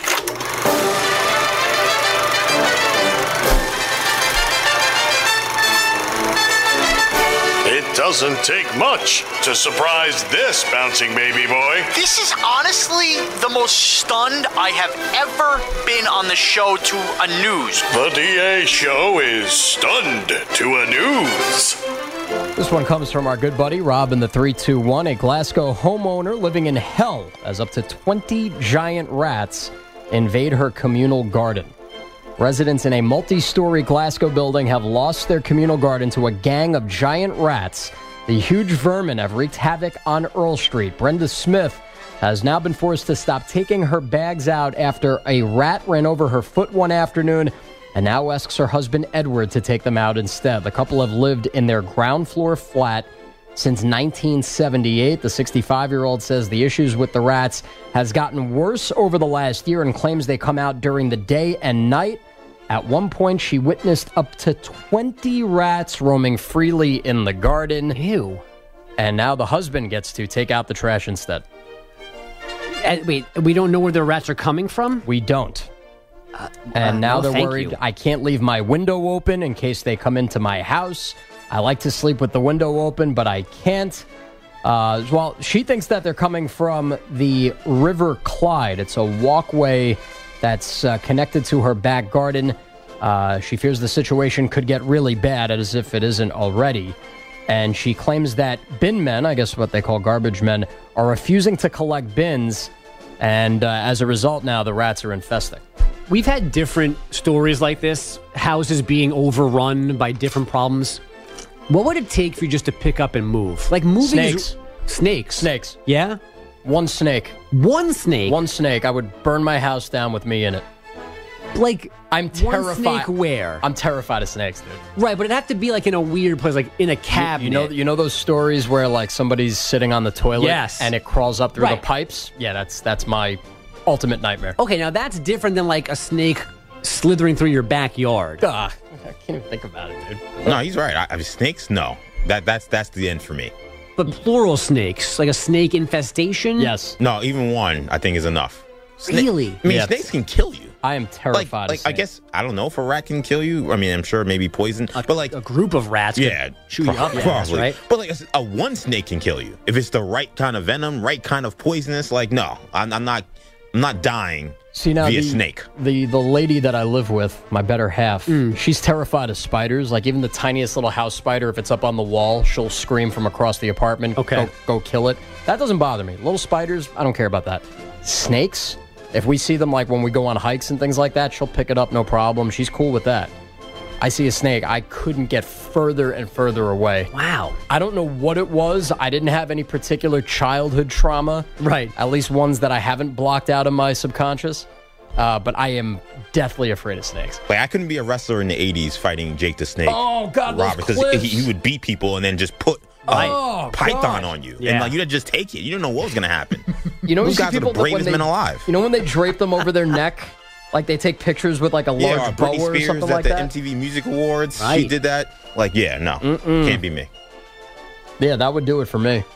It doesn't take much to surprise this bouncing baby boy. This is honestly the most stunned I have ever been on the show to a news. The D A show is stunned to a news. This one comes from our good buddy Rob in the three two one, a Glasgow homeowner living in hell as up to twenty giant rats invade her communal garden. Residents in a multi-story Glasgow building have lost their communal garden to a gang of giant rats. The huge vermin have wreaked havoc on Earl Street. Brenda Smith has now been forced to stop taking her bags out after a rat ran over her foot one afternoon and now asks her husband Edward to take them out instead. The couple have lived in their ground floor flat since nineteen seventy-eight. The sixty-five-year-old says the issues with the rats has gotten worse over the last year and claims they come out during the day and night. At one point, she witnessed up to twenty rats roaming freely in the garden. Ew. And now the husband gets to take out the trash instead. And wait, we don't know where the rats are coming from? We don't. Uh, and uh, now no, they're thank worried you. I can't leave my window open in case they come into my house. I like to sleep with the window open, but I can't. Uh, well, she thinks that they're coming from the River Clyde. It's a walkway that's uh, connected to her back garden. Uh, she fears the situation could get really bad, as if it isn't already. And she claims that bin men, I guess what they call garbage men, are refusing to collect bins. And uh, as a result, now the rats are infesting. We've had different stories like this, houses being overrun by different problems. What would it take for you just to pick up and move? Like moving Snakes. Is, snakes. Snakes. Yeah? One snake. One snake? One snake. I would burn my house down with me in it. Like, I'm terrified. One snake where? I'm terrified of snakes, dude. Right, but it'd have to be like in a weird place, like in a cabinet. You, you know, you know those stories where like somebody's sitting on the toilet, yes, and it crawls up through right. the pipes. Yeah, that's that's my ultimate nightmare. Okay, now that's different than like a snake slithering through your backyard. Ugh, I can't even think about it, dude. No, he's right. I, I mean, snakes, no. That that's that's the end for me. But plural snakes, like a snake infestation. Yes. No, even one I think is enough. Sna- Really? I mean, Yes. snakes can kill you. I am terrified. Like, of like I snakes. guess I don't know if a rat can kill you. I mean, I'm sure maybe poison, A, but like a group of rats, could yeah, chew you pro- up, probably. right? But like a, a one snake can kill you if it's the right kind of venom, right kind of poisonous. Like no, I'm, I'm not, I'm not dying See now via the, snake. The the lady that I live with, my better half, Mm. she's terrified of spiders. Like even the tiniest little house spider, if it's up on the wall, she'll scream from across the apartment. Okay. Go, go kill it. That doesn't bother me. Little spiders, I don't care about that. Snakes, if we see them like when we go on hikes and things like that, she'll pick it up, no problem. She's cool with that. I see a snake, I couldn't get further and further away. Wow. I don't know what it was. I didn't have any particular childhood trauma. Right. At least ones that I haven't blocked out of my subconscious. Uh, but I am deathly afraid of snakes. Like I couldn't be a wrestler in the eighties fighting Jake the Snake. Oh, God, those Robert, 'cause clips. he, he would beat people and then just put a Oh, python God. on you, Yeah. and like you'd just take it. You didn't know what was gonna happen. You know, Those you see guys are people the that when bravest they- men alive. You know when they drape them over their neck? Like they take pictures with like a large yeah, boa Britney or Spears something at like the that? M T V Music Awards. She Right. did that. Like, yeah, no, Mm-mm. can't be me. Yeah, that would do it for me.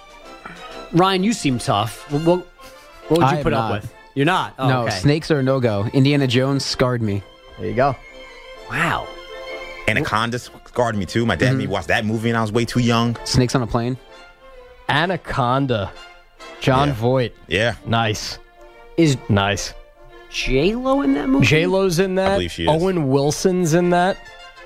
Ryan, you seem tough. What, what would you I am put up not. with? You're not? Oh, no, okay. snakes are a no-go. Indiana Jones scarred me. There you go. Wow. Anaconda scarred me too. My dad made me watch that movie, and I was way too young. Snakes on a plane. Anaconda. John Yeah. Voight. Yeah, Nice. Is Nice. J-Lo in that movie? J-Lo's in that. believe she is. Owen Wilson's in that.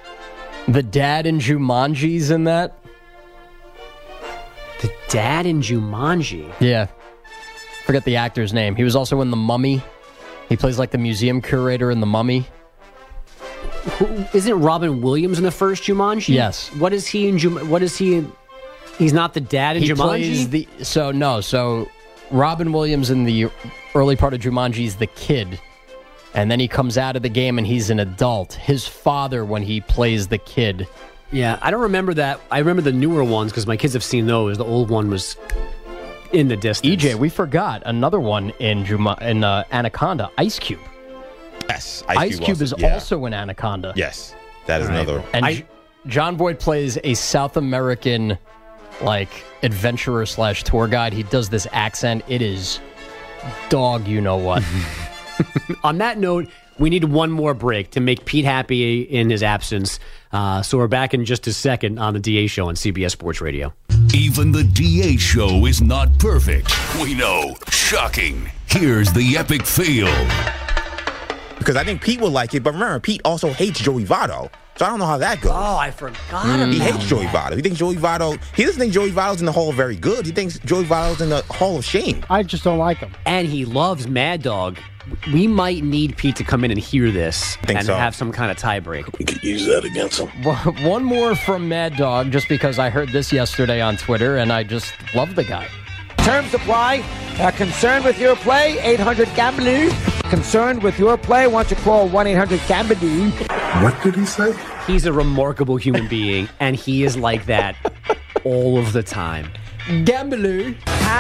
The dad in Jumanji's in that. The dad in Jumanji. Yeah. Forget the actor's name. He was also in The Mummy. He plays like the museum curator in The Mummy. Who, isn't Robin Williams in the first Jumanji? Yes. What is he in Jum- What is he in? He's not the dad in he Jumanji? Plays the, so, no. So, Robin Williams in the early part of Jumanji is the kid. And then he comes out of the game and he's an adult. His father when he plays the kid. Yeah, I don't remember that. I remember the newer ones because my kids have seen those. The old one was in the distance. E J, we forgot another one in Juma- in uh, Anaconda, Ice Cube. Yes, Ice, Ice Cube, Cube is also, yeah. also in Anaconda. Yes, that is All another. Right. And I, John Boyd plays a South American, like, adventurer slash tour guide. He does this accent. It is dog, you know what. On that note, we need one more break to make Pete happy in his absence. Uh, so we're back in just a second on the D A Show on C B S Sports Radio. Even the D A Show is not perfect. We know. Shocking. Here's the epic fail. Because I think Pete will like it, but remember, Pete also hates Joey Votto. So I don't know how that goes. Oh, I forgot mm. He hates that. Joey Votto. He thinks Joey Votto, he doesn't think Joey Votto's in the Hall of Very Good. He thinks Joey Votto's in the Hall of Shame. I just don't like him. And he loves Mad Dog. We might need Pete to come in and hear this and so. have some kind of tiebreak. We could use that against him. One more from Mad Dog, just because I heard this yesterday on Twitter, and I just love the guy. Terms apply. Uh, concerned with your play? eight hundred gambler. Concerned with your play? Why don't you call one eight hundred gambler? What did he say? He's a remarkable human being, and he is like that all of the time. Gambler.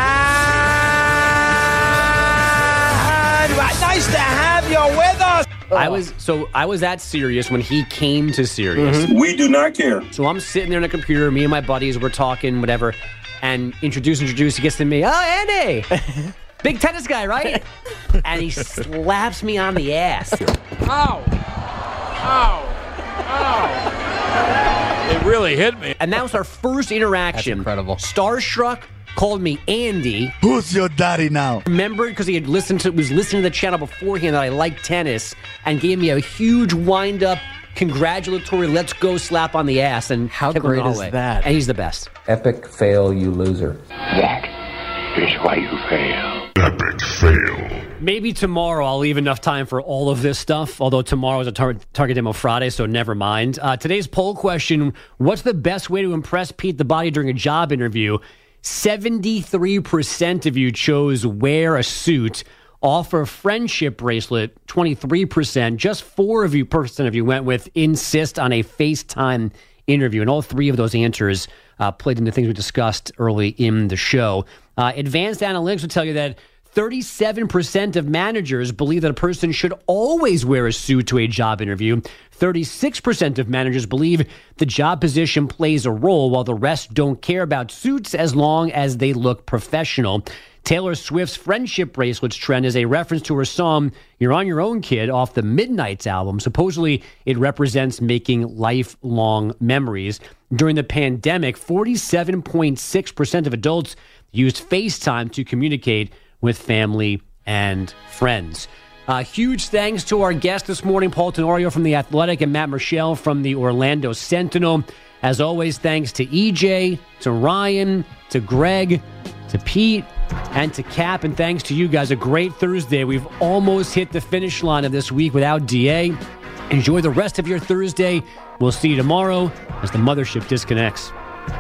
Nice to have you with us. I was so I was at Sirius when he came to Sirius. Mm-hmm. We do not care. So I'm sitting there on the computer, me and my buddies, we're talking, whatever, and introduce, introduce. He gets to me. Oh, Andy, big tennis guy, right? And he slaps me on the ass. Ow! Ow! Ow! It really hit me. And that was our first interaction. That's incredible. Starstruck. Called me Andy. Who's your daddy now? Remembered because he had listened to was listening to the channel beforehand that I liked tennis and gave me a huge wind up, congratulatory, let's go slap on the ass. And how great is that? And he's the best. Epic fail, you loser. That is why you fail. Epic fail. Maybe tomorrow I'll leave enough time for all of this stuff, although tomorrow is a tar- Target Demo Friday, so never mind. Uh, today's poll question, what's the best way to impress Pete the Body during a job interview? seventy-three percent of you chose wear a suit, offer friendship bracelet, twenty-three percent. Just four of you percent of you went with insist on a FaceTime interview. And all three of those answers uh, played into things we discussed early in the show. Uh, advanced analytics will tell you that thirty-seven percent of managers believe that a person should always wear a suit to a job interview. thirty-six percent of managers believe the job position plays a role, while the rest don't care about suits as long as they look professional. Taylor Swift's friendship bracelets trend is a reference to her song, You're on Your Own, Kid, off the Midnights album. Supposedly, it represents making lifelong memories. During the pandemic, forty-seven point six percent of adults used FaceTime to communicate with family and friends. Uh, huge thanks to our guests this morning, Paul Tenorio from The Athletic and Matt Michelle from the Orlando Sentinel. As always, thanks to E J, to Ryan, to Greg, to Pete, and to Cap. And thanks to you guys. A great Thursday. We've almost hit the finish line of this week without D A. Enjoy the rest of your Thursday. We'll see you tomorrow as the mothership disconnects.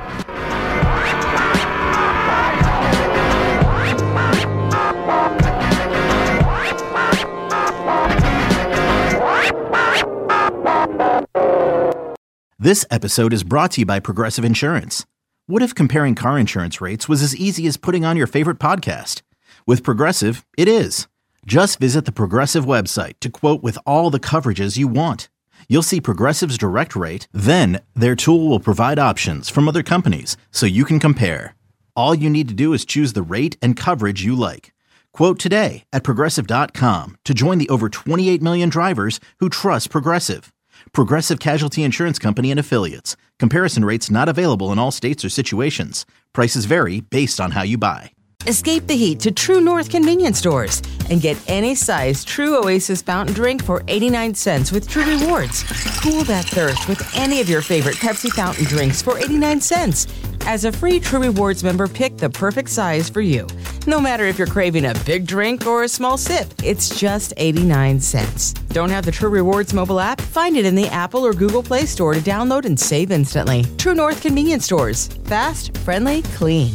This episode is brought to you by Progressive Insurance. What if comparing car insurance rates was as easy as putting on your favorite podcast? With Progressive, it is. Just visit the Progressive website to quote with all the coverages you want. You'll see Progressive's direct rate, then their tool will provide options from other companies so you can compare. All you need to do is choose the rate and coverage you like. Quote today at Progressive dot com to join the over twenty-eight million drivers who trust Progressive. Progressive Casualty Insurance Company and Affiliates. Comparison rates not available in all states or situations. Prices vary based on how you buy. Escape the heat to True North convenience stores and get any size True Oasis fountain drink for eighty-nine cents with True Rewards. Cool that thirst with any of your favorite Pepsi fountain drinks for eighty-nine cents. As a free True Rewards member, pick the perfect size for you. No matter if you're craving a big drink or a small sip, it's just eighty-nine cents. Don't have the True Rewards mobile app? Find it in the Apple or Google Play Store to download and save instantly. True North Convenience Stores. Fast, friendly, clean.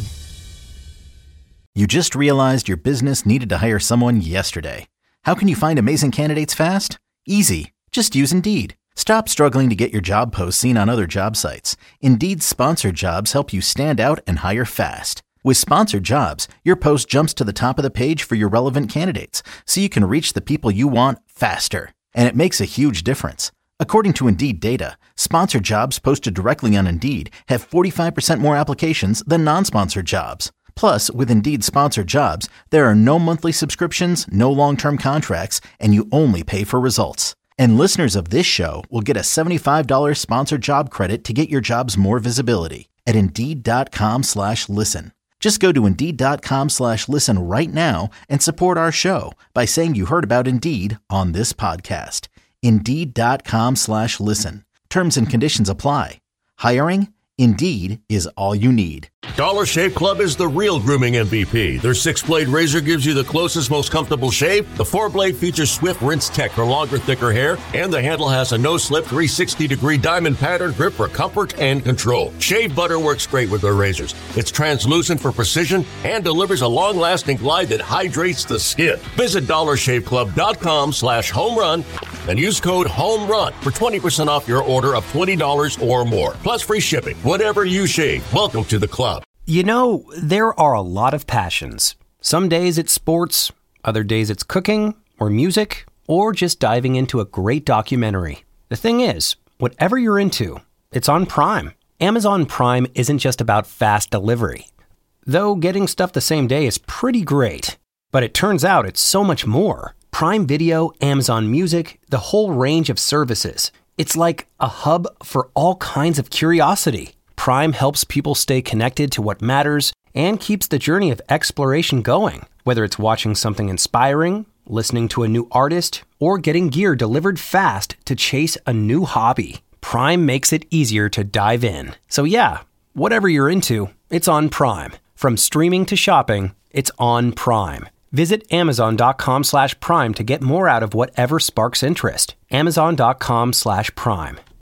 You just realized your business needed to hire someone yesterday. How can you find amazing candidates fast? Easy. Just use Indeed. Stop struggling to get your job posts seen on other job sites. Indeed's sponsored jobs help you stand out and hire fast. With sponsored jobs, your post jumps to the top of the page for your relevant candidates, so you can reach the people you want faster. And it makes a huge difference. According to Indeed data, sponsored jobs posted directly on Indeed have forty-five percent more applications than non-sponsored jobs. Plus, with Indeed sponsored jobs, there are no monthly subscriptions, no long-term contracts, and you only pay for results. And listeners of this show will get a seventy-five dollars sponsored job credit to get your jobs more visibility at Indeed.com slash listen. Just go to Indeed.com slash listen right now and support our show by saying you heard about Indeed on this podcast. Indeed.com slash listen. Terms and conditions apply. Hiring? Indeed is all you need. Dollar Shave Club is the real grooming M V P. Their six-blade razor gives you the closest, most comfortable shave. The four-blade features Swift Rinse Tech for longer, thicker hair. And the handle has a no-slip three hundred sixty degree diamond pattern grip for comfort and control. Shave butter works great with their razors. It's translucent for precision and delivers a long-lasting glide that hydrates the skin. Visit dollarshaveclub.com slash home run and use code HOMERUN for twenty percent off your order of twenty dollars or more. Plus free shipping. Whatever you shave, welcome to the club. You know, there are a lot of passions. Some days it's sports, other days it's cooking or music, or just diving into a great documentary. The thing is, whatever you're into, it's on Prime. Amazon Prime isn't just about fast delivery. Though getting stuff the same day is pretty great. But it turns out it's so much more. Prime Video, Amazon Music, the whole range of services. It's like a hub for all kinds of curiosity. Prime helps people stay connected to what matters and keeps the journey of exploration going. Whether it's watching something inspiring, listening to a new artist, or getting gear delivered fast to chase a new hobby, Prime makes it easier to dive in. So yeah, whatever you're into, it's on Prime. From streaming to shopping, it's on Prime. Visit amazon.com slash prime to get more out of whatever sparks interest. Amazon.com slash prime.